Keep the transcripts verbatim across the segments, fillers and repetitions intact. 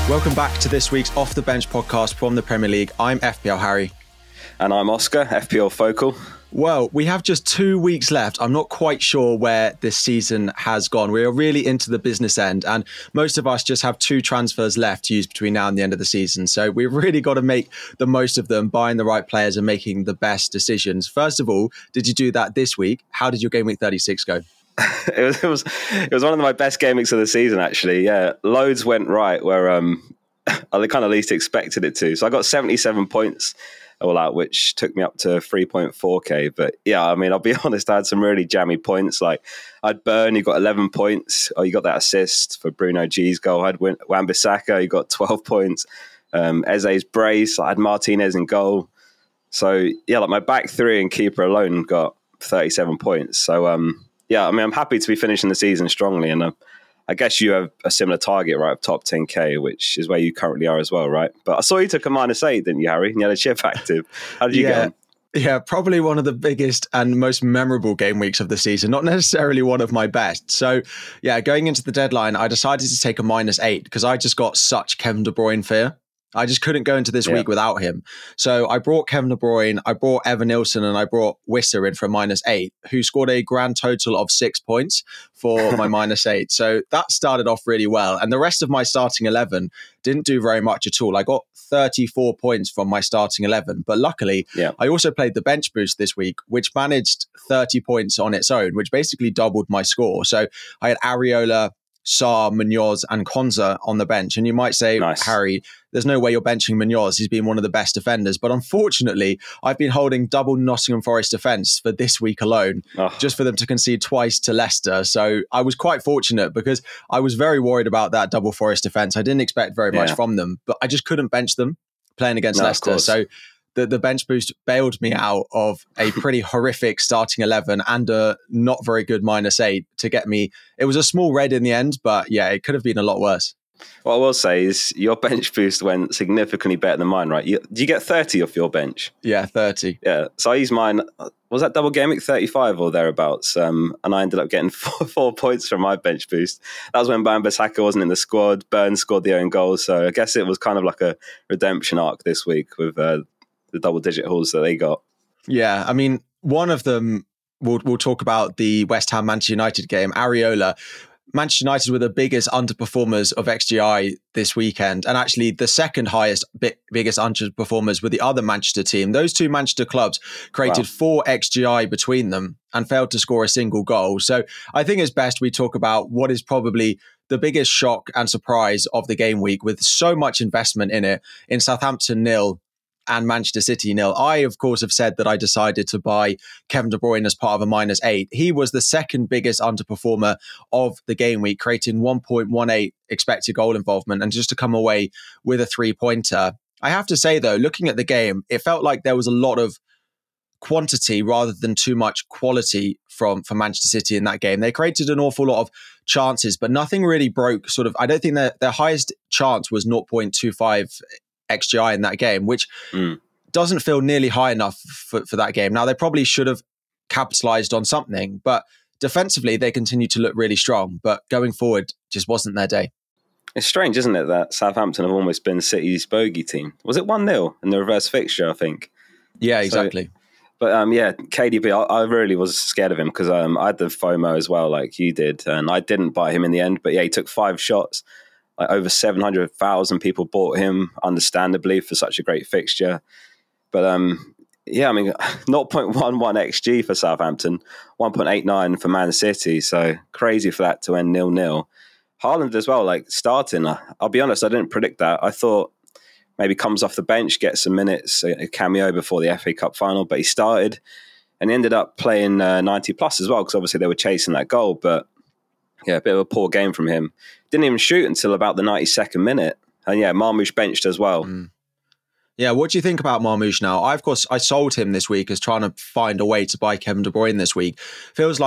Welcome back to this week's Off the Bench podcast from the Premier League. I'm F P L Harry. And I'm Oscar, F P L Focal. Well, we have just two weeks left. I'm not quite sure where this season has gone. We are really into the business end, and most of us just have two transfers left to use between now and the end of the season. So we've really got to make the most of them, buying the right players and making the best decisions. First of all, did you do that this week? How did your game week thirty-six go? it was it was it was one of my best game weeks of the season, actually. Yeah, loads went right where um I kind of least expected it to. So I got seventy-seven points all out, which took me up to three point four K. But yeah, I mean, I'll be honest, I had some really jammy points. Like I'd Burn, you got eleven points. Oh, you got that assist for Bruno G's goal. I had Wan-Bissaka, you got twelve points. Um, Eze's brace. I had Martinez in goal. So yeah, like my back three and keeper alone got thirty-seven points. So um, yeah, I mean, I'm happy to be finishing the season strongly. And uh, I guess you have a similar target, right, of top ten K, which is where you currently are as well, right? But I saw you took a minus eight, didn't you, Harry? And you had a chip active. How did you yeah. get on? Yeah, probably one of the biggest and most memorable game weeks of the season, not necessarily one of my best. So yeah, going into the deadline, I decided to take a minus eight because I just got such Kevin De Bruyne fear. I just couldn't go into this yeah. week without him. So I brought Kevin De Bruyne, I brought Evan Nilsson, and I brought Wissa in for a minus eight, who scored a grand total of six points for my minus eight. So that started off really well. And the rest of my starting eleven didn't do very much at all. I got thirty-four points from my starting eleven. But luckily, yeah. I also played the bench boost this week, which managed thirty points on its own, which basically doubled my score. So I had Areola, Sarr, Munoz and Konza on the bench. And you might say, nice. Harry, there's no way you're benching Munoz. He's been one of the best defenders. But unfortunately, I've been holding double Nottingham Forest defence for this week alone, oh. just for them to concede twice to Leicester. So I was quite fortunate because I was very worried about that double Forest defence. I didn't expect very much yeah. from them, but I just couldn't bench them playing against no, Leicester. So the, the bench boost bailed me out of a pretty horrific starting eleven and a not very good minus eight to get me. It was a small red in the end, but yeah, it could have been a lot worse. What I will say is your bench boost went significantly better than mine, right? You, did you get thirty off your bench? Yeah, thirty. Yeah, so I used mine. Was that double game week thirty-five or thereabouts? Um, and I ended up getting four, four points from my bench boost. That was when Wan-Bissaka wasn't in the squad. Burns scored the own goal. So I guess it was kind of like a redemption arc this week with uh, the double-digit hauls that they got. Yeah, I mean, one of them, we'll, we'll talk about the West Ham Manchester United game, Areola. Manchester United were the biggest underperformers of X G I this weekend. And actually the second highest, bi- biggest underperformers were the other Manchester team. Those two Manchester clubs created wow. four X G I between them and failed to score a single goal. So I think it's best we talk about what is probably the biggest shock and surprise of the game week with so much investment in it, in Southampton nil and Manchester City nil. I, of course, have said that I decided to buy Kevin De Bruyne as part of a minus eight. He was the second biggest underperformer of the game week, creating one point one eight expected goal involvement and just to come away with a three-pointer. I have to say, though, looking at the game, it felt like there was a lot of quantity rather than too much quality from, from Manchester City in that game. They created an awful lot of chances, but nothing really broke sort of, I don't think their, their highest chance was zero point two five X G I in that game, which mm. doesn't feel nearly high enough for, for that game. Now, they probably should have capitalized on something, but defensively, they continue to look really strong. But going forward, just wasn't their day. It's strange, isn't it, that Southampton have almost been City's bogey team? Was it one nil in the reverse fixture, I think? Yeah, exactly. So, but um, yeah, K D B, I, I really was scared of him because um, I had the FOMO as well, like you did, and I didn't buy him in the end. But yeah, he took five shots. Like over seven hundred thousand people bought him, understandably, for such a great fixture. But um, yeah, I mean, zero point one one X G for Southampton, one point eight nine for Man City. So crazy for that to end nil nil. Haaland as well, like starting. I'll be honest, I didn't predict that. I thought maybe comes off the bench, gets some minutes, a cameo before the F A Cup final, but he started and he ended up playing uh, ninety plus as well because obviously they were chasing that goal. But yeah, a bit of a poor game from him. Didn't even shoot until about the ninety-second minute. And yeah, Marmoush benched as well. Mm. Yeah, what do you think about Marmoush now? I, of course, I sold him this week as trying to find a way to buy Kevin De Bruyne this week. Feels like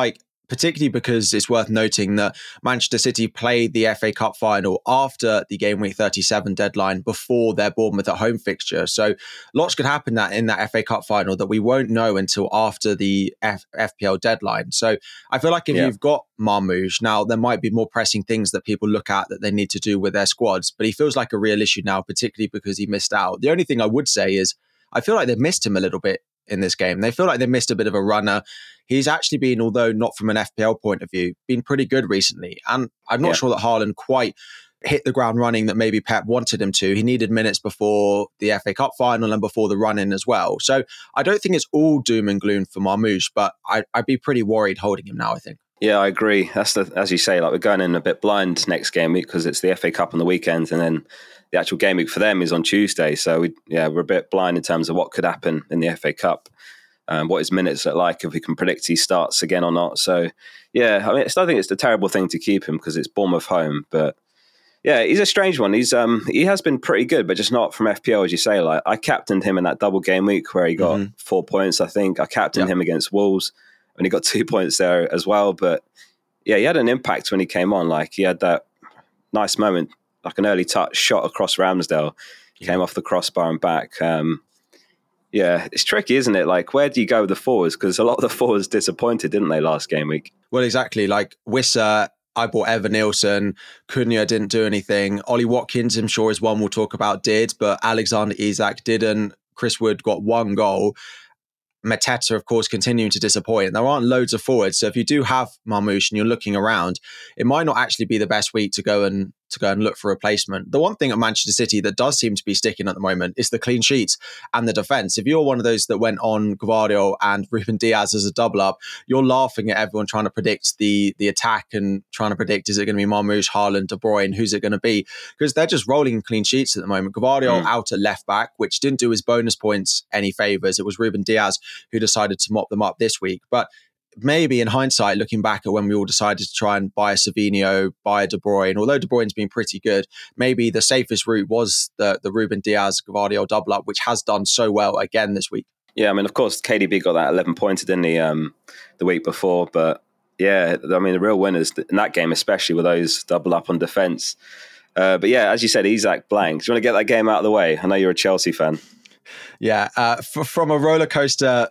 particularly because it's worth noting that Manchester City played the F A Cup final after the game week thirty-seven deadline before their Bournemouth at home fixture. So lots could happen that in that F A Cup final that we won't know until after the F- FPL deadline. So I feel like if yeah. you've got Marmoush, now there might be more pressing things that people look at that they need to do with their squads, but he feels like a real issue now, particularly because he missed out. The only thing I would say is I feel like they've missed him a little bit in this game. They feel like they missed a bit of a runner. He's actually been, although not from an F P L point of view, been pretty good recently. And I'm not yeah. sure that Haaland quite hit the ground running that maybe Pep wanted him to. He needed minutes before the F A Cup final and before the run-in as well. So I don't think it's all doom and gloom for Marmoush, but I, I'd be pretty worried holding him now, I think. Yeah, I agree. That's the, as you say, like we're going in a bit blind next game week because it's the F A Cup on the weekend and then the actual game week for them is on Tuesday. So we, yeah, we're a bit blind in terms of what could happen in the F A Cup. Um, what his minutes look like, if we can predict he starts again or not. So, yeah, I mean, I still think it's a terrible thing to keep him because it's Bournemouth home. But, yeah, he's a strange one. He's um He has been pretty good, but just not from F P L, as you say. Like I captained him in that double game week where he got mm-hmm. four points, I think. I captained yeah. him against Wolves and he got two points there as well. But, yeah, he had an impact when he came on. Like, he had that nice moment, like an early touch shot across Ramsdale, yeah. came off the crossbar and back. Um Yeah, it's tricky, isn't it? Like, where do you go with the forwards? Because a lot of the forwards disappointed, didn't they, last game week? Well, exactly. Like, Wissa, I bought Evan Nielsen. Cunha didn't do anything. Ollie Watkins, I'm sure is one we'll talk about, did. But Alexander Isak didn't. Chris Wood got one goal. Mateta, of course, continuing to disappoint. There aren't loads of forwards. So if you do have Marmoush and you're looking around, it might not actually be the best week to go and to go and look for a replacement. The one thing at Manchester City that does seem to be sticking at the moment is the clean sheets and the defence. If you're one of those that went on Gvardiol and Ruben Diaz as a double up, you're laughing at everyone trying to predict the the attack and trying to predict, is it going to be Marmoush, Haaland, De Bruyne, who's it going to be? Because they're just rolling clean sheets at the moment. Gvardiol mm. out at left back, which didn't do his bonus points any favours. It was Ruben Diaz who decided to mop them up this week. But maybe in hindsight, looking back at when we all decided to try and buy a Savinho, buy a De Bruyne, although De Bruyne's been pretty good, maybe the safest route was the, the Ruben Diaz Gvardiol double up, which has done so well again this week. Yeah, I mean, of course, K D B got that eleven pointer, didn't he, um, the week before? But yeah, I mean, the real winners in that game, especially with those double up on defence. Uh, but yeah, as you said, Isak blank. Do you want to get that game out of the way? I know you're a Chelsea fan. Yeah, uh, f- from a roller coaster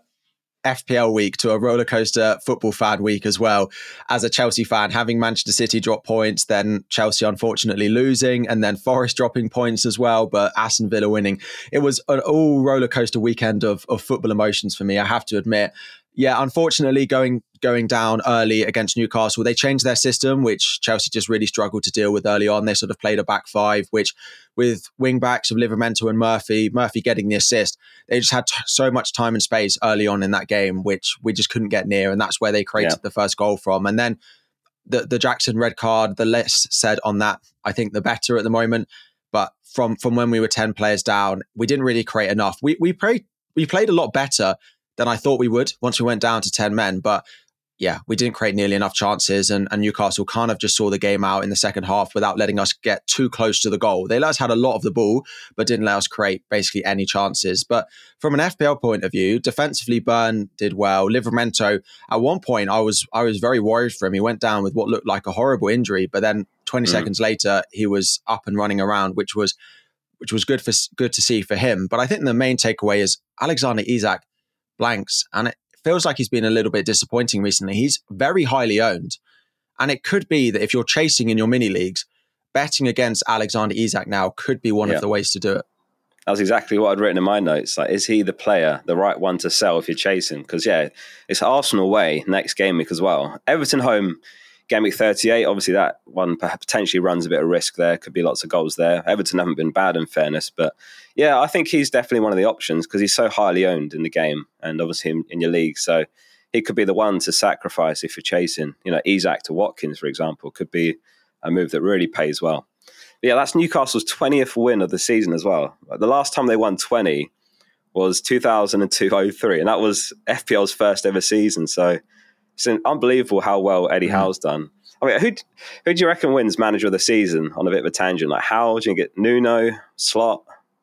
F P L week to a roller coaster football fan week as well. As a Chelsea fan, having Manchester City drop points, then Chelsea unfortunately losing, and then Forest dropping points as well, but Aston Villa winning. It was an all roller coaster weekend of, of football emotions for me, I have to admit. Yeah, unfortunately, going going down early against Newcastle, they changed their system, which Chelsea just really struggled to deal with early on. They sort of played a back five, which with wing backs of Livramento and Murphy, Murphy getting the assist, they just had t- so much time and space early on in that game, which we just couldn't get near. And that's where they created yeah. the first goal from. And then the, the Jackson red card, the less said on that, I think the better at the moment. But from, from when we were ten players down, we didn't really create enough. We, we, played, we played a lot better than I thought we would once we went down to ten men. But yeah, we didn't create nearly enough chances, and, and Newcastle kind of just saw the game out in the second half without letting us get too close to the goal. They let us had a lot of the ball, but didn't let us create basically any chances. But from an F P L point of view, defensively, Burn did well. Livramento, at one point, I was I was very worried for him. He went down with what looked like a horrible injury, but then twenty mm. seconds later, he was up and running around, which was which was good for good to see for him. But I think the main takeaway is Alexander Isak blanks, and it feels like he's been a little bit disappointing recently. He's very highly owned, and it could be that if you're chasing in your mini leagues, betting against Alexander Isak now could be one yeah. of the ways to do it. That's exactly what I'd written in my notes. Like, is he the player, the right one to sell if you're chasing? Because yeah, it's Arsenal away next game week as well. Everton home, game week thirty-eight. Obviously, that one potentially runs a bit of risk there. Could be lots of goals there. Everton haven't been bad in fairness, but yeah, I think he's definitely one of the options because he's so highly owned in the game and obviously in, in your league. So he could be the one to sacrifice if you're chasing. You know, Isak to Watkins, for example, could be a move that really pays well. But yeah, that's Newcastle's twentieth win of the season as well. The last time they won twenty was two thousand two oh three, and that was F P L's first ever season. So it's unbelievable how well Eddie mm. Howe's done. I mean, who who do you reckon wins manager of the season on a bit of a tangent? Like, how do you get Nuno, Slot,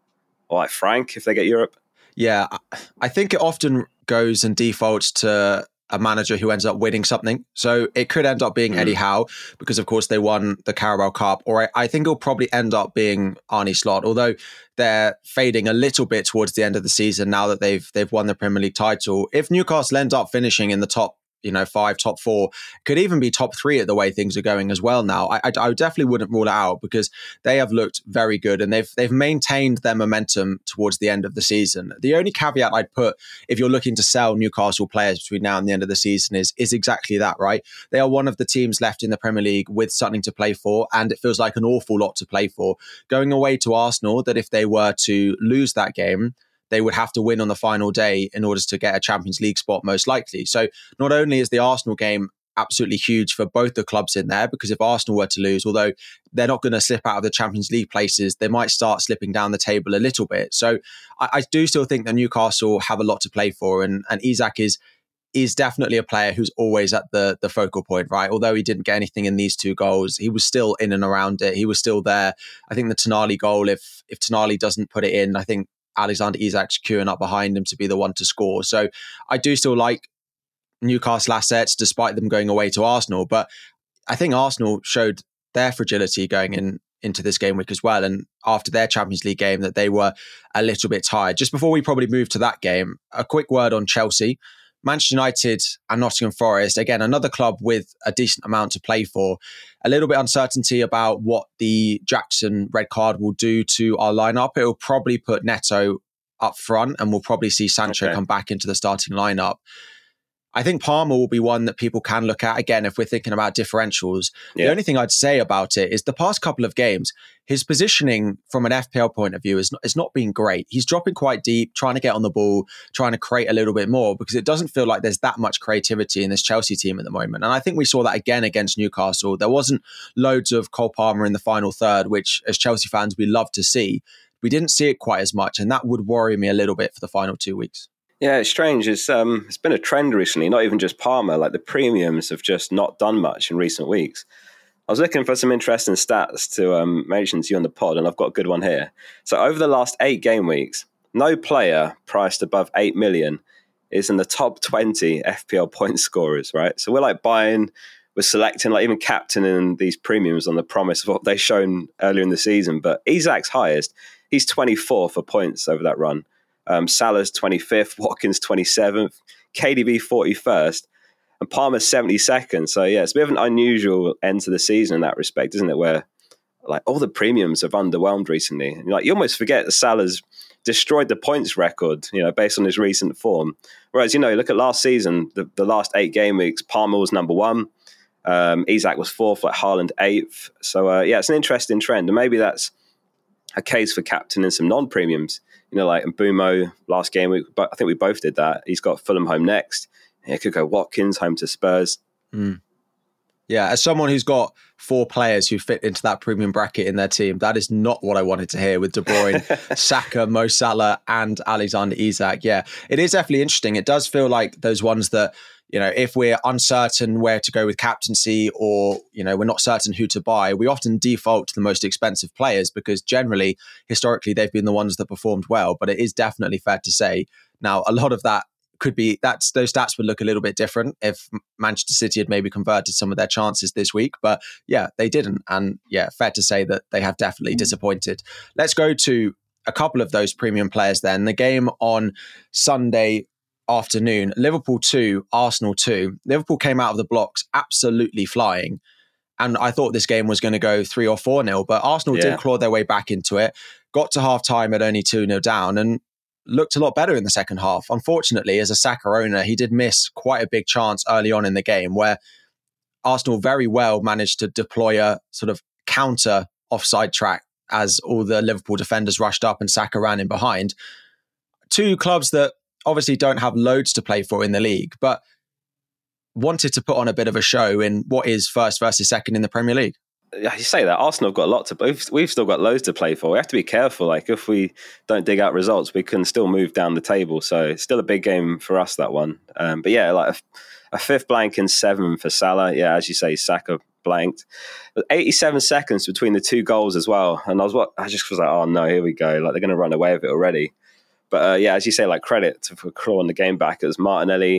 or like Frank if they get Europe? Yeah, I think it often goes and defaults to a manager who ends up winning something. So it could end up being mm. Eddie Howe because, of course, they won the Carabao Cup. Or I, I think it'll probably end up being Arne Slot, although they're fading a little bit towards the end of the season now that they've they've won the Premier League title. If Newcastle end up finishing in the top, you know, five, top four, could even be top three at the way things are going as well now. I, I, I definitely wouldn't rule it out because they have looked very good and they've they've maintained their momentum towards the end of the season. The only caveat I'd put if you're looking to sell Newcastle players between now and the end of the season is, is exactly that, right? They are one of the teams left in the Premier League with something to play for, and it feels like an awful lot to play for. Going away to Arsenal, that if they were to lose that game, they would have to win on the final day in order to get a Champions League spot, most likely. So not only is the Arsenal game absolutely huge for both the clubs in there, because if Arsenal were to lose, although they're not going to slip out of the Champions League places, they might start slipping down the table a little bit. So I, I do still think that Newcastle have a lot to play for, and, and Isak is is definitely a player who's always at the the focal point, right? Although he didn't get anything in these two goals, he was still in and around it. He was still there. I think the Tonali goal, if if Tonali doesn't put it in, I think Alexander Isak's queuing up behind him to be the one to score. So I do still like Newcastle assets despite them going away to Arsenal. But I think Arsenal showed their fragility going in into this game week as well. And after their Champions League game, that they were a little bit tired. Just before we probably move to that game, a quick word on Chelsea. Manchester United and Nottingham Forest, again, another club with a decent amount to play for. A little bit uncertainty about what the Jackson red card will do to our lineup. It will probably put Neto up front and we'll probably see Sancho okay. come back into the starting lineup. I think Palmer will be one that people can look at, again, if we're thinking about differentials. Yeah. The only thing I'd say about it is the past couple of games, his positioning from an F P L point of view is not, it's not been great. He's dropping quite deep, trying to get on the ball, trying to create a little bit more, because it doesn't feel like there's that much creativity in this Chelsea team at the moment. And I think we saw that again against Newcastle. There wasn't loads of Cole Palmer in the final third, which as Chelsea fans, we love to see. We didn't see it quite as much, and that would worry me a little bit for the final two weeks. Yeah, it's strange. It's um, it's been a trend recently, not even just Palmer. Like the premiums have just not done much in recent weeks. I was looking for some interesting stats to um, mention to you on the pod, and I've got a good one here. So over the last eight game weeks, no player priced above eight million is in the top twenty F P L point scorers, right? So we're like buying, we're selecting, like even captaining these premiums on the promise of what they've shown earlier in the season. But Isak's highest, he's twenty-fourth for points over that run. Um, Salah's twenty-fifth, Watkins twenty-seventh, K D B forty-first, and Palmer seventy-second. So yeah, it's a bit of an unusual end to the season in that respect, isn't it? Where like all the premiums have underwhelmed recently. And, like you almost forget that Salah's destroyed the points record, you know, based on his recent form. Whereas, you know, look at last season, the, the last eight game weeks, Palmer was number one, um, Isak was fourth, like Haaland eighth. So uh, yeah, it's an interesting trend, and maybe that's a case for captain and some non-premiums. You know, like Mbeumo last game week, but I think we both did that. He's got Fulham home next. He could go Watkins home to Spurs. Mm. Yeah, as someone who's got four players who fit into that premium bracket in their team, that is not what I wanted to hear with De Bruyne, Saka, Mo Salah, and Alexander Isak. Yeah, it is definitely interesting. It does feel like those ones that, you know, if we're uncertain where to go with captaincy, or, you know, we're not certain who to buy, we often default to the most expensive players because generally, historically, they've been the ones that performed well. But it is definitely fair to say now a lot of that could be, that's those stats would look a little bit different if Manchester City had maybe converted some of their chances this week. But yeah, they didn't. And yeah, fair to say that they have definitely disappointed. Let's go to a couple of those premium players then. The game on Sunday afternoon, Liverpool two, Arsenal two. Liverpool came out of the blocks absolutely flying. And I thought this game was going to go three or four nil, but Arsenal yeah. did claw their way back into it, got to half time at only two nil down and looked a lot better in the second half. Unfortunately, as a Saka owner, he did miss quite a big chance early on in the game where Arsenal very well managed to deploy a sort of counter offside track as all the Liverpool defenders rushed up and Saka ran in behind. Two clubs that obviously don't have loads to play for in the league, but wanted to put on a bit of a show in what is first versus second in the Premier League. Yeah, you say that Arsenal have got a lot to we've, we've still got loads to play for. We have to be careful. Like if we don't dig out results, we can still move down the table. So it's still a big game for us, that one. Um, but yeah, like a, a fifth blank and seven for Salah. Yeah, as you say, Saka blanked. But eighty-seven seconds between the two goals as well. And I was what I just was like, oh no, here we go. Like they're going to run away with it already. But uh, yeah, as you say, like credit to, for clawing the game back. It was Martinelli,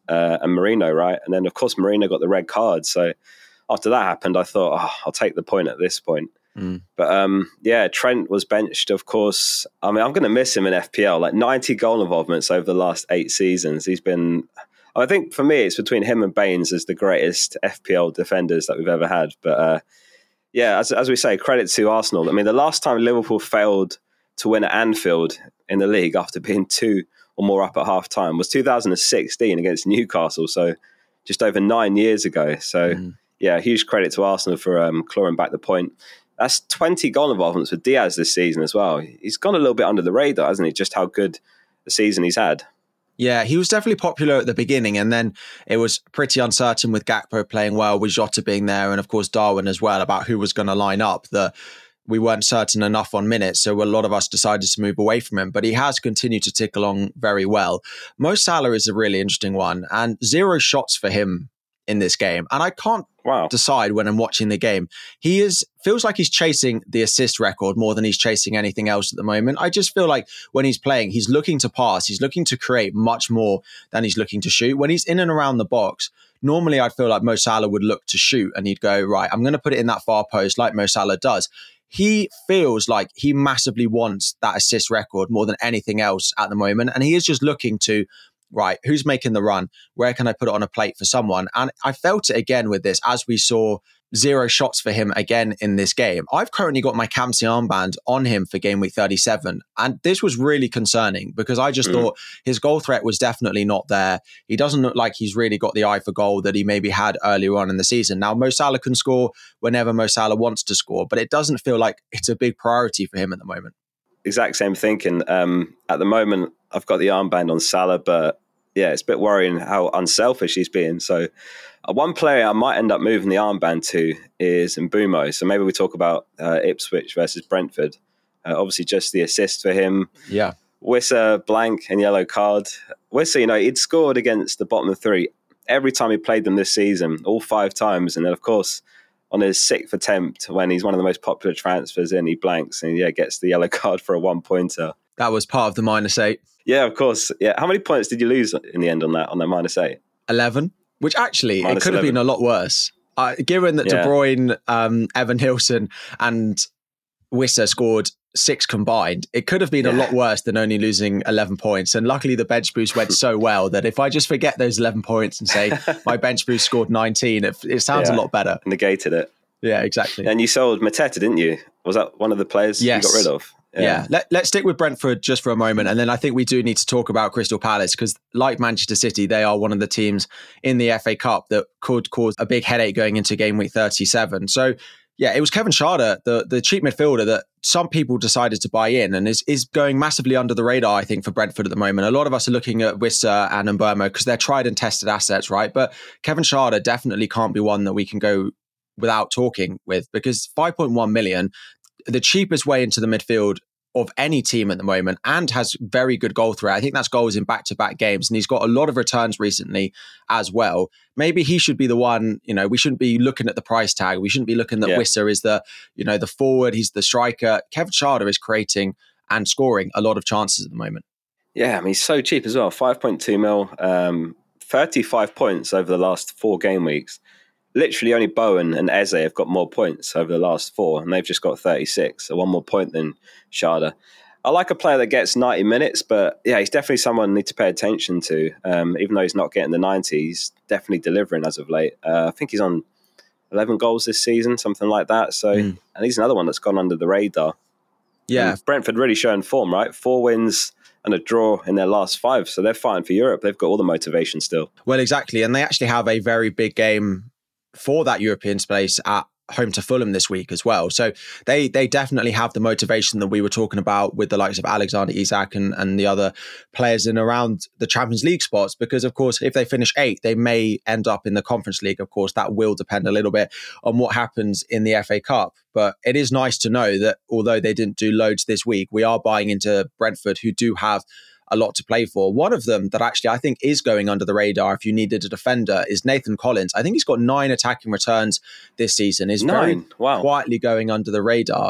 uh, and Marino, right? And then, of course, Marino got the red card. So after that happened, I thought, oh, I'll take the point at this point. Mm. But um, yeah, Trent was benched, of course. I mean, I'm going to miss him in F P L. Like ninety goal involvements over the last eight seasons. He's been, I think for me, it's between him and Baines as the greatest F P L defenders that we've ever had. But uh, yeah, as, as we say, credit to Arsenal. I mean, the last time Liverpool failed to win at Anfield in the league after being two or more up at half time was two thousand sixteen against Newcastle. So just over nine years ago. So mm. yeah, huge credit to Arsenal for um, clawing back the point. That's twenty goal involvements with Diaz this season as well. He's gone a little bit under the radar, hasn't he? Just how good the season he's had. Yeah, he was definitely popular at the beginning, and then it was pretty uncertain with Gakpo playing well, with Jota being there, and of course Darwin as well, about who was going to line up. That we weren't certain enough on minutes, so a lot of us decided to move away from him. But he has continued to tick along very well. Mo Salah is a really interesting one, and zero shots for him in this game. And I can't wow. decide when I'm watching the game. He is feels like he's chasing the assist record more than he's chasing anything else at the moment. I just feel like when he's playing, he's looking to pass. He's looking to create much more than he's looking to shoot. When he's in and around the box, normally I'd feel like Mo Salah would look to shoot and he'd go, right, I'm going to put it in that far post like Mo Salah does. He feels like he massively wants that assist record more than anything else at the moment. And he is just looking to, right, who's making the run? Where can I put it on a plate for someone? And I felt it again with this, as we saw zero shots for him again in this game. I've currently got my Campsy armband on him for game week thirty-seven. And this was really concerning because I just mm. thought his goal threat was definitely not there. He doesn't look like he's really got the eye for goal that he maybe had earlier on in the season. Now, Mo Salah can score whenever Mo Salah wants to score, but it doesn't feel like it's a big priority for him at the moment. Exact same thinking. Um, at the moment, I've got the armband on Salah, but yeah, it's a bit worrying how unselfish he's being. So uh, one player I might end up moving the armband to is Mbeumo. So maybe we talk about uh, Ipswich versus Brentford. Uh, obviously just the assist for him. Yeah. Wissa blank and yellow card. Wissa, you know, he'd scored against the bottom of three every time he played them this season, all five times. And then, of course, on his sixth attempt, when he's one of the most popular transfers in, he blanks and yeah, gets the yellow card for a one-pointer. That was part of the minus eight. Yeah, of course. Yeah, how many points did you lose in the end on that on that minus eight? eleven, which actually minus it could eleven. Have been a lot worse. Uh, given that yeah. De Bruyne, um, Evan Hilson, and Wissa scored six combined, it could have been yeah. a lot worse than only losing eleven points. And luckily, the bench boost went so well that if I just forget those eleven points and say my bench boost scored nineteen, it, it sounds yeah. a lot better. Negated it. Yeah, exactly. And you sold Mateta, didn't you? Was that one of the players yes. you got rid of? Yeah, yeah. Let, let's stick with Brentford just for a moment. And then I think we do need to talk about Crystal Palace because like Manchester City, they are one of the teams in the F A Cup that could cause a big headache going into game week thirty-seven. So yeah, it was Kevin Schade, the, the cheap midfielder that some people decided to buy in and is, is going massively under the radar, I think, for Brentford at the moment. A lot of us are looking at Wissa and Mbeumo because they're tried and tested assets, right? But Kevin Schade definitely can't be one that we can go without talking with because five point one million, the cheapest way into the midfield of any team at the moment, and has very good goal threat. I think that's goals in back-to-back games, and he's got a lot of returns recently as well. Maybe he should be the one, you know, we shouldn't be looking at the price tag. We shouldn't be looking that yeah. Wissa is the, you know, the forward, he's the striker. Kevin Schade is creating and scoring a lot of chances at the moment. Yeah, I mean, he's so cheap as well. five point two mil, um, thirty-five points over the last four game weeks. Literally only Bowen and Eze have got more points over the last four, and they've just got thirty-six, so one more point than Schade. I like a player that gets ninety minutes, but yeah, he's definitely someone I need to pay attention to. Um, even though he's not getting the ninety, he's definitely delivering as of late. Uh, I think he's on eleven goals this season, something like that. So, mm. and he's another one that's gone under the radar. Yeah. And Brentford really showing form, right? Four wins and a draw in their last five, so they're fighting for Europe. They've got all the motivation still. Well, exactly, and they actually have a very big game for that European space at home to Fulham this week as well. So they they definitely have the motivation that we were talking about with the likes of Alexander Isak and, and the other players in around the Champions League spots, because of course, if they finish eighth, they may end up in the Conference League. Of course, that will depend a little bit on what happens in the F A Cup. But it is nice to know that although they didn't do loads this week, we are buying into Brentford, who do have a lot to play for. One of them that actually I think is going under the radar if you needed a defender is Nathan Collins. I think he's got nine attacking returns this season. Is very wow. quietly going under the radar.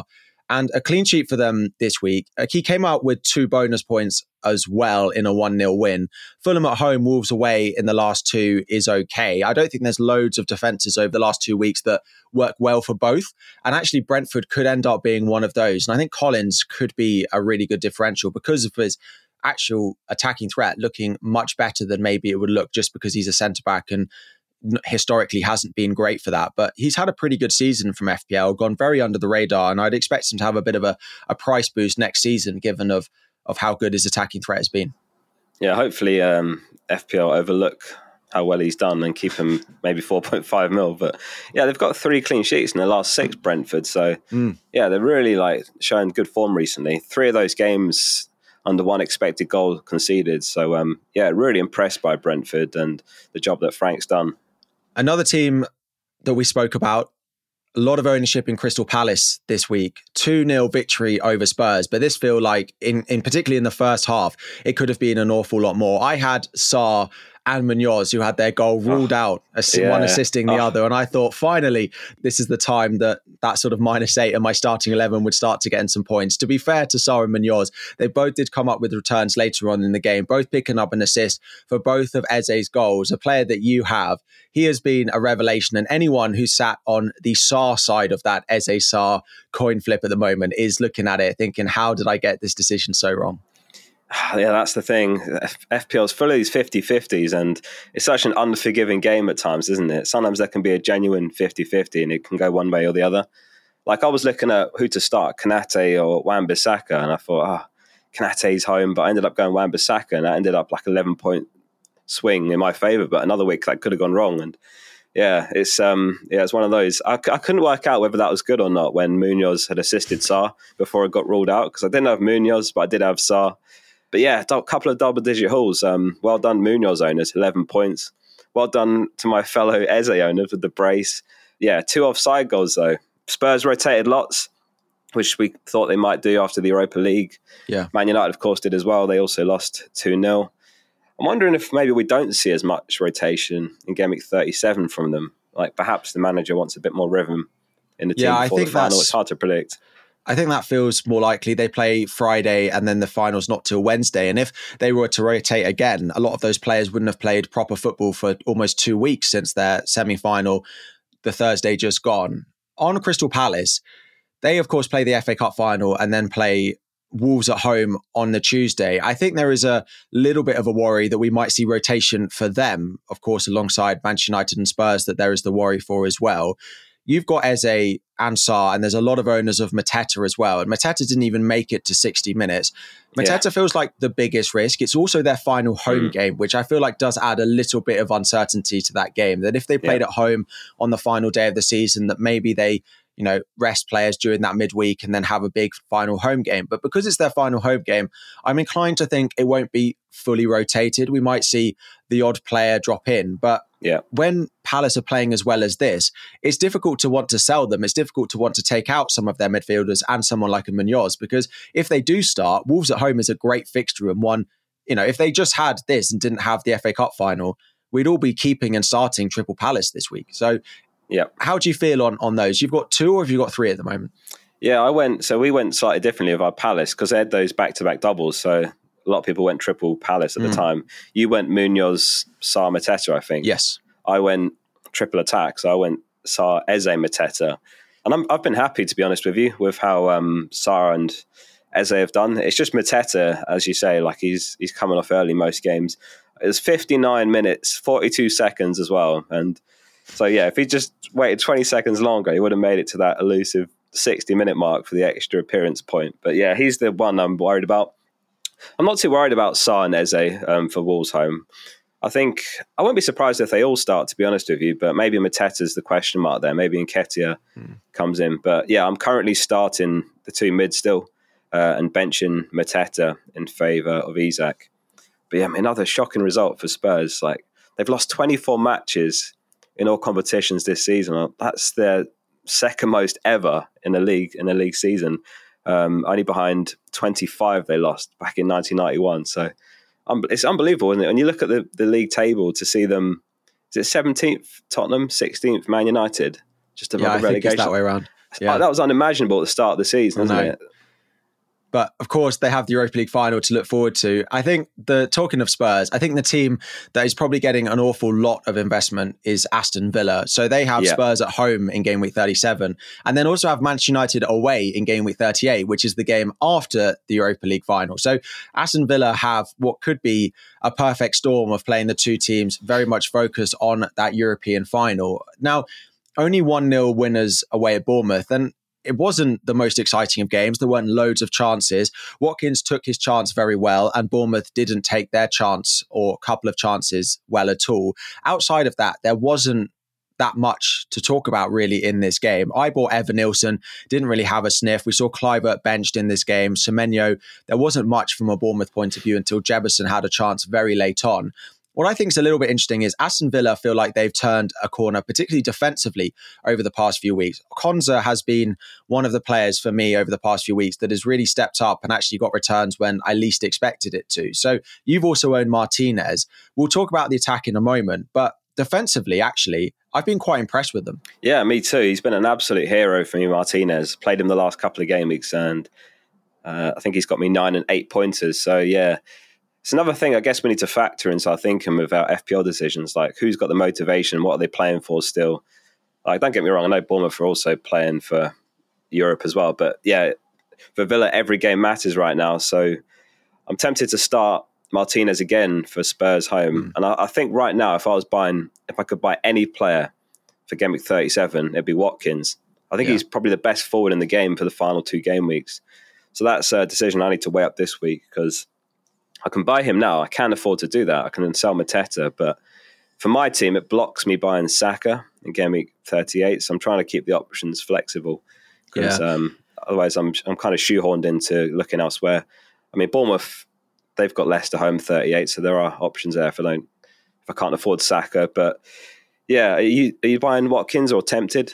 And a clean sheet for them this week. He came out with two bonus points as well in a one nil win. Fulham at home, Wolves away in the last two is okay. I don't think there's loads of defences over the last two weeks that work well for both. And actually, Brentford could end up being one of those. And I think Collins could be a really good differential because of his actual attacking threat looking much better than maybe it would look just because he's a centre-back and historically hasn't been great for that. But he's had a pretty good season from F P L, gone very under the radar, and I'd expect him to have a bit of a, a price boost next season given of of how good his attacking threat has been. Yeah, hopefully um, F P L overlook how well he's done and keep him maybe four point five mil. But yeah, they've got three clean sheets in the last six, Brentford. So mm. yeah, they're really like showing good form recently. Three of those games under one expected goal conceded. So um, yeah, really impressed by Brentford and the job that Frank's done. Another team that we spoke about, a lot of ownership in Crystal Palace this week. two nil victory over Spurs. But this feel like, in, in particularly in the first half, it could have been an awful lot more. I had Sarr and Munoz, who had their goal ruled oh, out, yeah. one assisting the oh. other. And I thought, finally, this is the time that that sort of minus eight and my starting eleven would start to get in some points. To be fair to Sarr and Munoz, they both did come up with returns later on in the game, both picking up an assist for both of Eze's goals. A player that you have, he has been a revelation. And anyone who sat on the Sarr side of that Eze Sarr coin flip at the moment is looking at it thinking, how did I get this decision so wrong? Yeah, that's the thing. F P L is full of these fifty-fifties and it's such an unforgiving game at times, isn't it? Sometimes there can be a genuine fifty-fifty and it can go one way or the other. Like I was looking at who to start, Konate or Wan-Bissaka, and I thought, ah, oh, Konate's home, but I ended up going Wan-Bissaka and that ended up like eleven point swing in my favour, but another week that could have gone wrong. And yeah, it's um, yeah, it's one of those. I, I couldn't work out whether that was good or not when Munoz had assisted Sarr before it got ruled out because I didn't have Munoz, but I did have Sarr. But yeah, a couple of double-digit hauls. Um, well done, Munoz owners, eleven points. Well done to my fellow Eze owners with the brace. Yeah, two offside goals, though. Spurs rotated lots, which we thought they might do after the Europa League. Yeah. Man United, of course, did as well. They also lost two nil. I'm wondering if maybe we don't see as much rotation in Game Week thirty-seven from them. Like, perhaps the manager wants a bit more rhythm in the team yeah, before the final. It's hard to predict. I think that feels more likely. They play Friday and then the final's not till Wednesday. And if they were to rotate again, a lot of those players wouldn't have played proper football for almost two weeks since their semi-final, the Thursday just gone. On Crystal Palace, they of course play the F A Cup final and then play Wolves at home on the Tuesday. I think there is a little bit of a worry that we might see rotation for them, of course, alongside Manchester United and Spurs, that there is the worry for as well. You've got Eze and Sarr, and there's a lot of owners of Mateta as well. And Mateta didn't even make it to sixty minutes. Mateta yeah. feels like the biggest risk. It's also their final home mm. game, which I feel like does add a little bit of uncertainty to that game. That if they played yeah. at home on the final day of the season, that maybe they, you know, rest players during that midweek and then have a big final home game. But because it's their final home game, I'm inclined to think it won't be fully rotated. We might see the odd player drop in. But yeah. when Palace are playing as well as this, it's difficult to want to sell them. It's difficult to want to take out some of their midfielders and someone like a Munoz, because if they do start, Wolves at home is a great fixture and one, you know, if they just had this and didn't have the F A Cup final, we'd all be keeping and starting Triple Palace this week. So yeah, how do you feel on, on those? You've got two or have you got three at the moment? Yeah, I went, so we went slightly differently with our Palace because they had those back-to-back doubles. So a lot of people went Triple Palace at mm. the time. You went Munoz, Sarr, Mateta, I think. Yes. I went triple attack. So I went Sarr, Eze, Mateta. And I'm, I've been happy, to be honest with you, with how um, Sarr and Eze have done. It's just Mateta, as you say, like he's he's coming off early most games. It was fifty-nine minutes, forty-two seconds as well. And so, yeah, if he just waited twenty seconds longer, he would have made it to that elusive sixty-minute mark for the extra appearance point. But yeah, he's the one I'm worried about. I'm not too worried about Sarr and Eze um, for Wolves home. I think I won't be surprised if they all start, to be honest with you, but maybe Mateta's the question mark there. Maybe Nketiah mm. comes in. But yeah, I'm currently starting the two mid still uh, and benching Mateta in favour of Isak. But yeah, I mean, another shocking result for Spurs. Like, they've lost twenty-four matches in all competitions this season. That's their second most ever in the league in the league season. Um, only behind twenty-five they lost back in nineteen ninety-one. So um, it's unbelievable, isn't it? When you look at the, the league table to see them, is it seventeenth Tottenham, sixteenth Man United, just above yeah, the relegation? I think it's that way around. Yeah. That was unimaginable at the start of the season, isn't it? But of course, they have the Europa League final to look forward to. I think the talking of Spurs, I think the team that is probably getting an awful lot of investment is Aston Villa. So they have yeah. Spurs at home in game week thirty-seven, and then also have Manchester United away in game week thirty-eight, which is the game after the Europa League final. So Aston Villa have what could be a perfect storm of playing the two teams very much focused on that European final. Now, only one nil winners away at Bournemouth, and it wasn't the most exciting of games. There weren't loads of chances. Watkins took his chance very well, and Bournemouth didn't take their chance or a couple of chances well at all. Outside of that, there wasn't that much to talk about really in this game. I bought Evanilson, didn't really have a sniff. We saw Kluivert benched in this game. Semenyo, there wasn't much from a Bournemouth point of view until Jebbison had a chance very late on. What I think is a little bit interesting is Aston Villa feel like they've turned a corner, particularly defensively, over the past few weeks. Konsa has been one of the players for me over the past few weeks that has really stepped up and actually got returns when I least expected it to. So you've also owned Martinez. We'll talk about the attack in a moment, but defensively, actually, I've been quite impressed with them. Yeah, me too. He's been an absolute hero for me, Martinez. Played him the last couple of game weeks, and uh, I think he's got me nine and eight pointers. So yeah. It's another thing I guess we need to factor into our thinking with our F P L decisions, like who's got the motivation, what are they playing for still? Like, don't get me wrong, I know Bournemouth are also playing for Europe as well, but yeah, for Villa, every game matters right now. So I'm tempted to start Martinez again for Spurs home. Mm. And I, I think right now, if I was buying, if I could buy any player for game week thirty-seven, it'd be Watkins. I think yeah. he's probably the best forward in the game for the final two game weeks. So that's a decision I need to weigh up this week, because I can buy him now. I can afford to do that. I can sell Mateta, but for my team, it blocks me buying Saka in game week thirty-eight. So I'm trying to keep the options flexible, because yeah. um, otherwise I'm I'm kind of shoehorned into looking elsewhere. I mean, Bournemouth, they've got Leicester home thirty-eight, so there are options there if I don't if I can't afford Saka. But yeah, are you are you buying Watkins or tempted?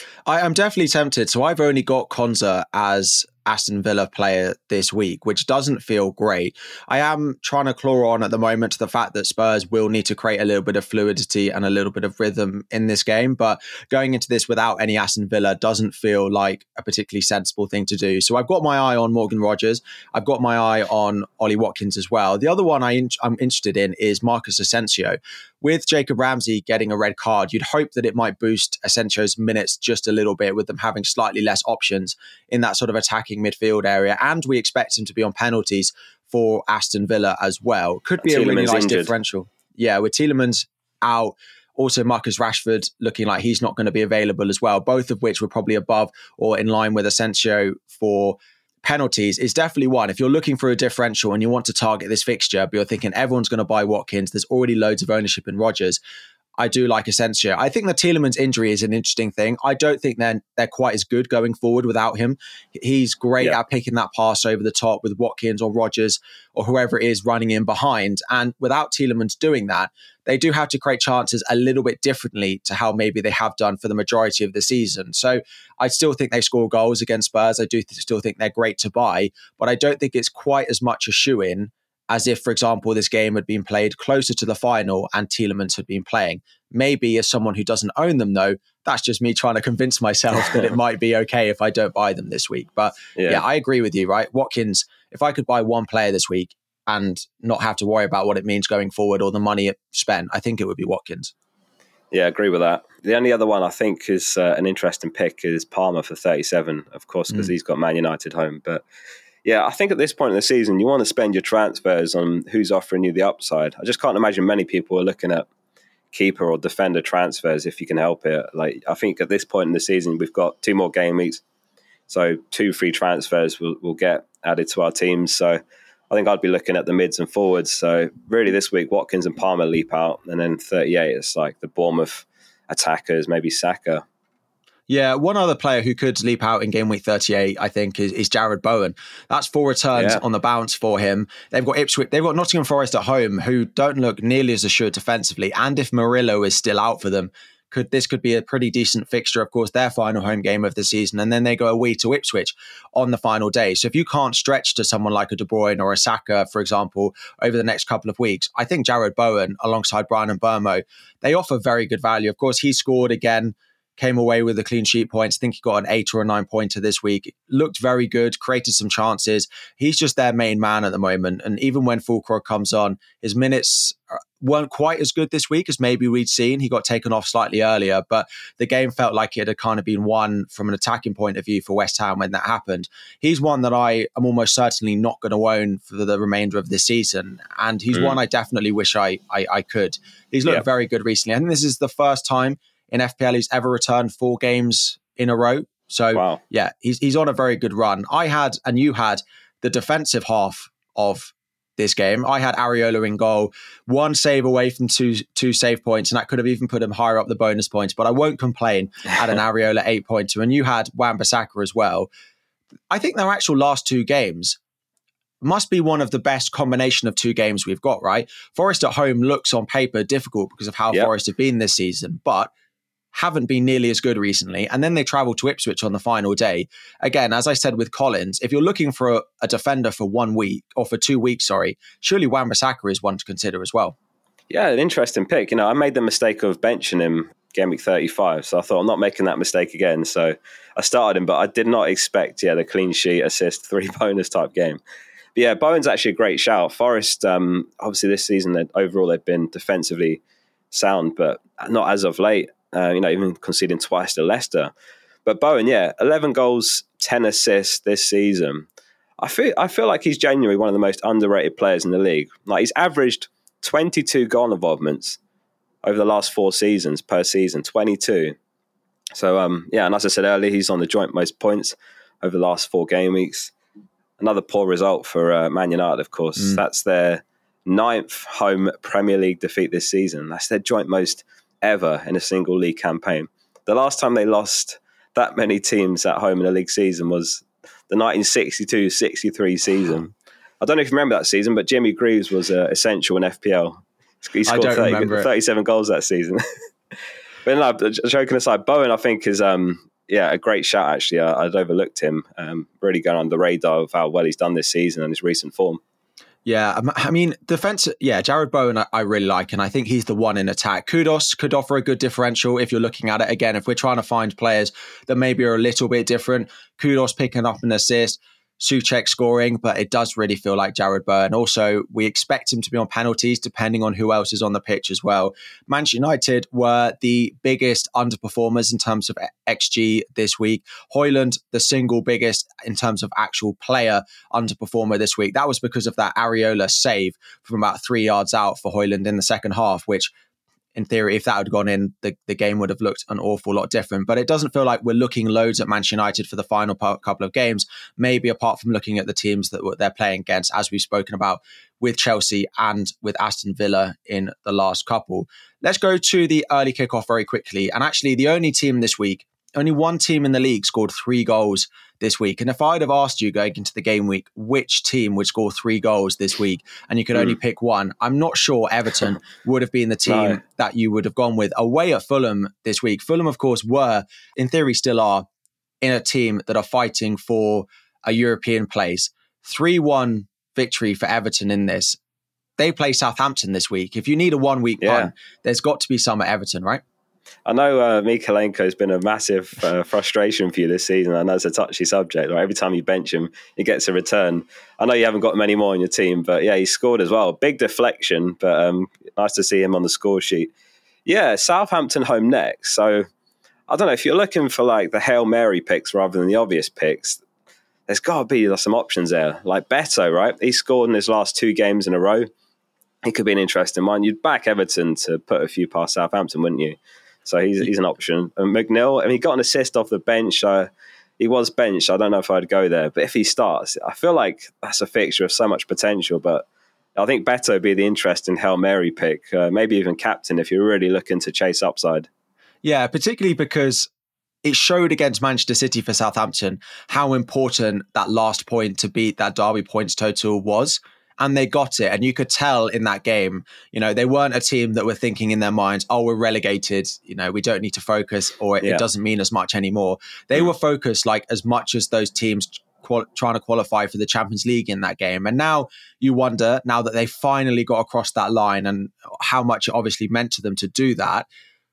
I am definitely tempted. So I've only got Konsa as Aston Villa player this week, which doesn't feel great. I am trying to claw on at the moment to the fact that Spurs will need to create a little bit of fluidity and a little bit of rhythm in this game, but going into this without any Aston Villa doesn't feel like a particularly sensible thing to do. So I've got my eye on Morgan Rogers. I've got my eye on Ollie Watkins as well. The other one I in- I'm interested in is Marcus Asensio. With Jacob Ramsey getting a red card, you'd hope that it might boost Asensio's minutes just a little bit with them having slightly less options in that sort of attacking midfield area. And we expect him to be on penalties for Aston Villa as well. Could be a really nice injured. differential. Yeah, with Tielemans out. Also, Marcus Rashford looking like he's not going to be available as well, both of which were probably above or in line with Asensio for penalties. Is definitely one. If you're looking for a differential and you want to target this fixture, but you're thinking everyone's going to buy Watkins, there's already loads of ownership in Rodgers, I do like Asensio. I think the Tielemans injury is an interesting thing. I don't think they're, they're quite as good going forward without him. He's great yeah. at picking that pass over the top with Watkins or Rodgers or whoever it is running in behind. And without Tielemans doing that, they do have to create chances a little bit differently to how maybe they have done for the majority of the season. So I still think they score goals against Spurs. I do th- still think they're great to buy, but I don't think it's quite as much a shoe-in as if, for example, this game had been played closer to the final and Tielemans had been playing. Maybe as someone who doesn't own them, though, that's just me trying to convince myself that it might be okay if I don't buy them this week. But yeah. yeah, I agree with you, right? Watkins, if I could buy one player this week and not have to worry about what it means going forward or the money it spent, I think it would be Watkins. Yeah, I agree with that. The only other one I think is uh, an interesting pick is Palmer for thirty-seven, of course, because mm. he's got Man United home. But yeah, I think at this point in the season, you want to spend your transfers on who's offering you the upside. I just can't imagine many people are looking at keeper or defender transfers if you can help it. Like, I think at this point in the season, we've got two more game weeks. So two free transfers will, will get added to our teams. So I think I'd be looking at the mids and forwards. So really this week, Watkins and Palmer leap out. And then thirty-eight, it's like the Bournemouth attackers, maybe Saka. Yeah, one other player who could leap out in game week thirty-eight, I think, is, is Jared Bowen. That's four returns yeah. on the bounce for him. They've got Ipswich, they've got Nottingham Forest at home, who don't look nearly as assured defensively. And if Murillo is still out for them, could this could be a pretty decent fixture. Of course, their final home game of the season, and then they go away to Ipswich on the final day. So if you can't stretch to someone like a De Bruyne or a Saka, for example, over the next couple of weeks, I think Jared Bowen, alongside Brian and Burmo, they offer very good value. Of course, he scored again came away with the clean sheet points. I think he got an eight or a nine pointer this week. Looked very good, created some chances. He's just their main man at the moment. And even when Fulkrug comes on, his minutes weren't quite as good this week as maybe we'd seen. He got taken off slightly earlier, but the game felt like it had kind of been won from an attacking point of view for West Ham when that happened. He's one that I am almost certainly not going to own for the remainder of this season. And he's mm. one I definitely wish I, I, I could. He's looked yeah. very good recently. I think this is the first time in F P L he's ever returned four games in a row. So wow. yeah, he's he's on a very good run. I had, and you had, the defensive half of this game. I had Areola in goal, one save away from two two save points, and that could have even put him higher up the bonus points, but I won't complain at an Areola eight pointer. And you had Wan-Bissaka as well. I think their actual last two games must be one of the best combination of two games we've got, right? Forest at home looks on paper difficult because of how yep. Forest have been this season, but haven't been nearly as good recently. And then they travel to Ipswich on the final day. Again, as I said with Collins, if you're looking for a, a defender for one week or for two weeks, sorry, surely Wan-Bissaka is one to consider as well. Yeah, an interesting pick. You know, I made the mistake of benching him game week thirty-five. So I thought I'm not making that mistake again. So I started him, but I did not expect, yeah, the clean sheet, assist, three bonus type game. But yeah, Bowen's actually a great shout. Forest, um, obviously this season, overall, they've been defensively sound, but not as of late. Uh, you know, even conceding twice to Leicester. But Bowen, yeah, eleven goals, ten assists this season. I feel I feel like he's genuinely one of the most underrated players in the league. Like, he's averaged twenty-two goal involvements over the last four seasons per season, twenty-two. So, um, yeah, and as I said earlier, he's on the joint most points over the last four game weeks. Another poor result for uh, Man United, of course. Mm. That's their ninth home Premier League defeat this season. That's their joint most ever in a single league campaign. The last time they lost that many teams at home in a league season was the nineteen sixty-two sixty-three season. I don't know if you remember that season, but Jimmy Greaves was uh, essential in F P L. He scored thirty, thirty-seven goals that season. But no, joking aside, Bowen, I think, is um, yeah, a great shout, actually. I, I'd overlooked him. Um, really going under the radar of how well he's done this season and his recent form. Yeah, I mean, defense, yeah, Jared Bowen I, I really like, and I think he's the one in attack. Kudus could offer a good differential if you're looking at it. Again, if we're trying to find players that maybe are a little bit different, Kudus picking up an assist, Souček scoring, but it does really feel like Jared Bowen. Also, we expect him to be on penalties depending on who else is on the pitch as well. Manchester United were the biggest underperformers in terms of X G this week. Højlund, the single biggest in terms of actual player underperformer this week. That was because of that Areola save from about three yards out for Højlund in the second half, which in theory, if that had gone in, the, the game would have looked an awful lot different. But it doesn't feel like we're looking loads at Manchester United for the final part, couple of games, maybe apart from looking at the teams that they're playing against, as we've spoken about with Chelsea and with Aston Villa in the last couple. Let's go to the early kickoff very quickly. And actually, the only team this week, only one team in the league scored three goals this week. And if I'd have asked you going into the game week, which team would score three goals this week, and you could mm. only pick one, I'm not sure Everton would have been the team no. that you would have gone with. Away at Fulham this week. Fulham, of course, were, in theory still are, in a team that are fighting for a European place. three one victory for Everton in this. They play Southampton this week. If you need a one-week yeah. run, there's got to be some at Everton, right? I know uh, Mykolenko has been a massive uh, frustration for you this season. I know it's a touchy subject. Right? Every time you bench him, he gets a return. I know you haven't got many more on your team, but yeah, he scored as well. Big deflection, but um, nice to see him on the score sheet. Yeah, Southampton home next. So I don't know, if you're looking for like the Hail Mary picks rather than the obvious picks, there's got to be some options there. Like Beto, right? He scored in his last two games in a row. He could be an interesting one. You'd back Everton to put a few past Southampton, wouldn't you? So he's he's an option. And McNeil, I mean, he got an assist off the bench. Uh, he was benched. I don't know if I'd go there. But if he starts, I feel like that's a fixture of so much potential. But I think Beto would be the interesting Hail Mary pick. Uh, maybe even captain if you're really looking to chase upside. Yeah, particularly because it showed against Manchester City for Southampton how important that last point to beat that Derby points total was. And they got it. And you could tell in that game, you know, they weren't a team that were thinking in their minds, oh, we're relegated, you know, we don't need to focus, or it, yeah. it doesn't mean as much anymore. They mm. were focused like as much as those teams qual- trying to qualify for the Champions League in that game. And now you wonder, now that they finally got across that line and how much it obviously meant to them to do that,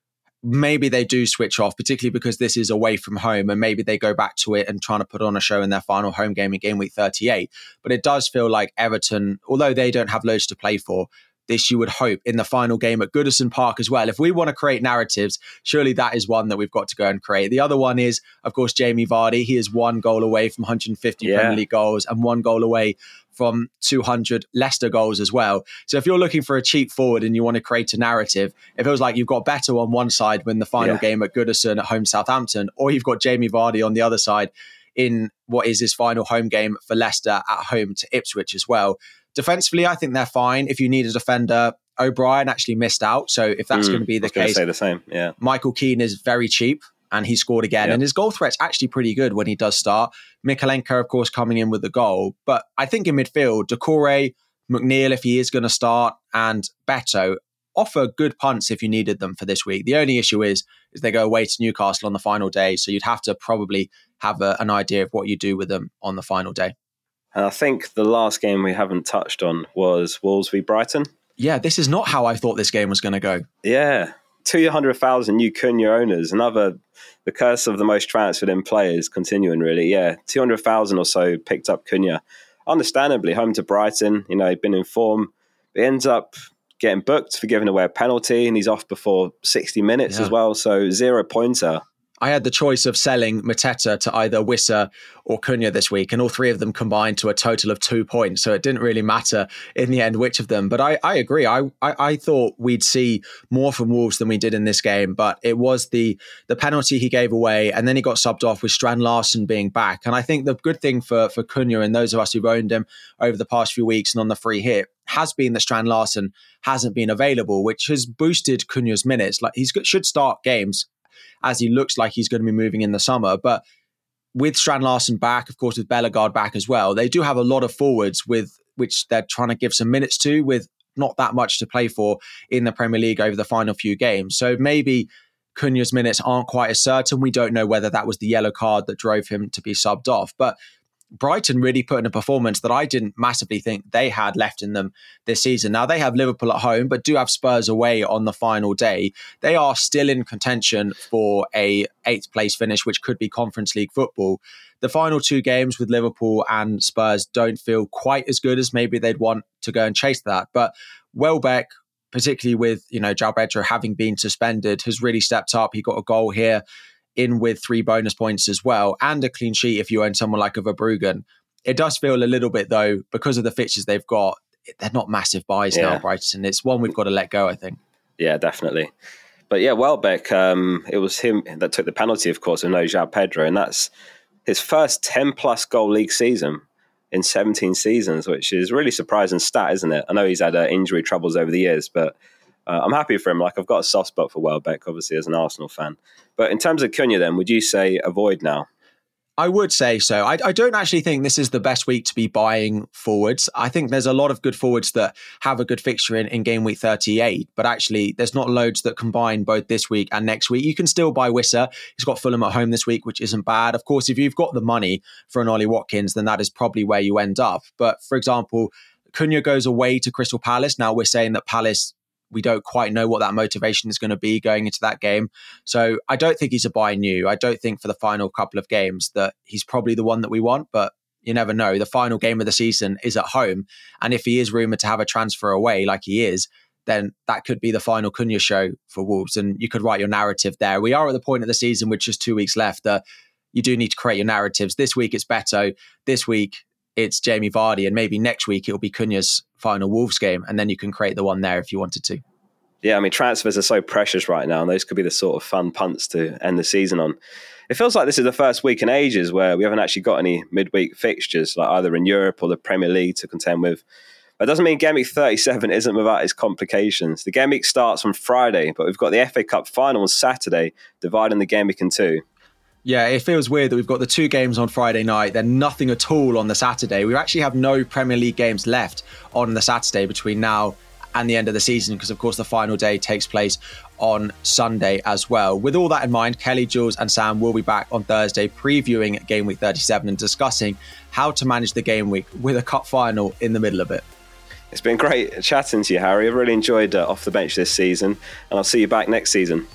maybe they do switch off, particularly because this is away from home, and maybe they go back to it and trying to put on a show in their final home game in game week thirty-eight. But it does feel like Everton, although they don't have loads to play for, this you would hope in the final game at Goodison Park as well. If we want to create narratives, surely that is one that we've got to go and create. The other one is, of course, Jamie Vardy. He is one goal away from one hundred fifty yeah. Premier League goals and one goal away from two hundred Leicester goals as well. So if you're looking for a cheap forward and you want to create a narrative, it feels like you've got Beto on one side when the final yeah. game at Goodison at home Southampton, or you've got Jamie Vardy on the other side in what is his final home game for Leicester at home to Ipswich as well. Defensively, I think they're fine. If you need a defender, O'Brien actually missed out. So if that's mm, going to be the I was case, say the same. Yeah. Michael Keane is very cheap and he scored again. Yep. And his goal threat's actually pretty good when he does start. Mykolenko, of course, coming in with the goal. But I think in midfield, Doucouré, McNeil, if he is going to start, and Beto offer good punts if you needed them for this week. The only issue is, is they go away to Newcastle on the final day. So you'd have to probably have a, an idea of what you do with them on the final day. And I think the last game we haven't touched on was Wolves v Brighton. Yeah, this is not how I thought this game was going to go. Yeah, two hundred thousand new Cunha owners. Another, the curse of the most transferred in players continuing, really. Yeah, two hundred thousand or so picked up Cunha. Understandably, home to Brighton, you know, he'd been in form. He ends up getting booked for giving away a penalty, and he's off before sixty minutes yeah. as well. So zero pointer. I had the choice of selling Mateta to either Wissa or Cunha this week, and all three of them combined to a total of two points. So it didn't really matter in the end which of them. But I, I agree. I, I, I thought we'd see more from Wolves than we did in this game. But it was the the penalty he gave away, and then he got subbed off with Strand Larsen being back. And I think the good thing for, for Cunha and those of us who've owned him over the past few weeks and on the free hit has been that Strand Larsen hasn't been available, which has boosted Cunha's minutes. Like he should start games, as he looks like he's going to be moving in the summer. But with Strand Larsen back, of course, with Bellegarde back as well, they do have a lot of forwards with which they're trying to give some minutes to, with not that much to play for in the Premier League over the final few games. So maybe Cunha's minutes aren't quite as certain. We don't know whether that was the yellow card that drove him to be subbed off. But Brighton really put in a performance that I didn't massively think they had left in them this season. Now, they have Liverpool at home, but do have Spurs away on the final day. They are still in contention for a eighth place finish, which could be Conference League football. The final two games with Liverpool and Spurs don't feel quite as good as maybe they'd want to go and chase that. But Welbeck, particularly with, you know, João Pedro having been suspended, has really stepped up. He got a goal here in with three bonus points as well, and a clean sheet if you own someone like a Verbruggen. It does feel a little bit, though, because of the fixtures they've got, they're not massive buys yeah. now, Brighton. It's one we've got to let go, I think. Yeah, definitely. But yeah, Welbeck, um, it was him that took the penalty, of course, and no João Pedro, and that's his first ten-plus goal league season in seventeen seasons, which is really surprising stat, isn't it? I know he's had uh, injury troubles over the years, but Uh, I'm happy for him. Like, I've got a soft spot for Welbeck, obviously, as an Arsenal fan. But in terms of Cunha, then, would you say avoid now? I would say so. I, I don't actually think this is the best week to be buying forwards. I think there's a lot of good forwards that have a good fixture in, in game week thirty-eight, but actually there's not loads that combine both this week and next week. You can still buy Wissa. He's got Fulham at home this week, which isn't bad. Of course, if you've got the money for an Ollie Watkins, then that is probably where you end up. But for example, Cunha goes away to Crystal Palace. Now we're saying that Palace, we don't quite know what that motivation is going to be going into that game. So I don't think he's a buy new. I don't think for the final couple of games that he's probably the one that we want, but you never know. The final game of the season is at home. And if he is rumoured to have a transfer away like he is, then that could be the final Cunha show for Wolves. And you could write your narrative there. We are at the point of the season with just two weeks left that you do need to create your narratives. This week it's Beto. This week it's Jamie Vardy, and maybe next week it'll be Cunha's final Wolves game, and then you can create the one there if you wanted to. Yeah, I mean, transfers are so precious right now, and those could be the sort of fun punts to end the season on. It feels like this is the first week in ages where we haven't actually got any midweek fixtures, like either in Europe or the Premier League to contend with. That doesn't mean Game Week thirty-seven isn't without its complications. The Game Week starts on Friday, but we've got the F A Cup final on Saturday, dividing the Game Week in two. Yeah, it feels weird that we've got the two games on Friday night, then nothing at all on the Saturday. We actually have no Premier League games left on the Saturday between now and the end of the season, because of course the final day takes place on Sunday as well. With all that in mind, Kelly, Jules and Sam will be back on Thursday previewing Game Week thirty-seven and discussing how to manage the game week with a cup final in the middle of it. It's been great chatting to you, Harry. I've really enjoyed uh, Off the Bench this season, and I'll see you back next season.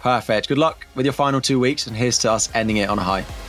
Perfect. Good luck with your final two weeks, and here's to us ending it on a high.